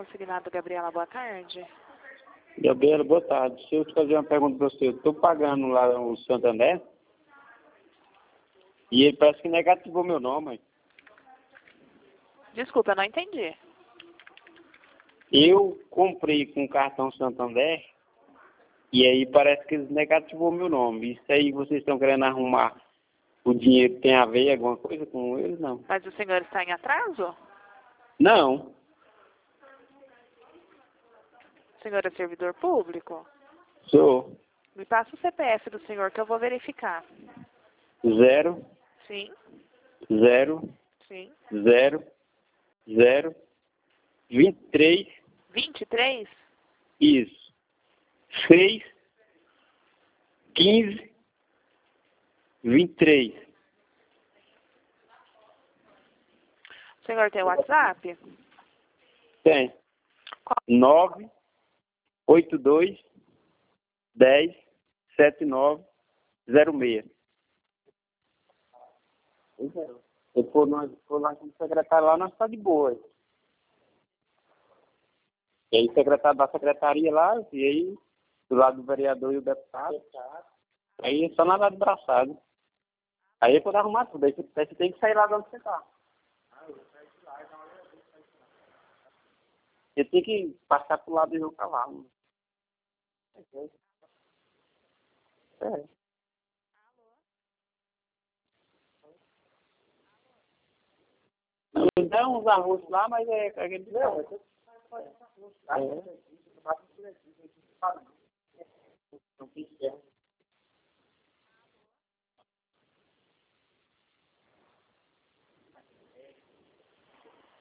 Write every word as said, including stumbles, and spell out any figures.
consignado, Gabriela, boa tarde. Gabriela, boa tarde. Deixa eu te fazer uma pergunta para você. Eu estou pagando lá o Santander e ele parece que negativou meu nome. Desculpa, eu não entendi. Eu comprei com o cartão Santander e aí parece que eles negativou meu nome. Isso aí vocês estão querendo arrumar o dinheiro, tem a ver alguma coisa com eles? Não. Mas o senhor está em atraso? Não. O senhor é servidor público? Sou. Me passa o C P F do senhor que eu vou verificar. Zero, Sim, zero, sim. zero, zero, vinte e três, vinte e três? isso. Seis, quinze, vinte e três. O senhor tem WhatsApp? Tem. Qual? nove oito dois dez setenta e nove zero seis. Se for, nós, for lá com o secretário lá, nós está de boa. E aí, secretário da secretaria lá, e aí, do lado do vereador e o deputado. Aí é só nada de braçado. Aí é quando arrumar tudo. Aí você, aí você tem que sair lá de onde você está. Você tem que passar pro lado do Rio Cavalo. É. Não dá uns arroz lá, mas é aquele. Não, é. É.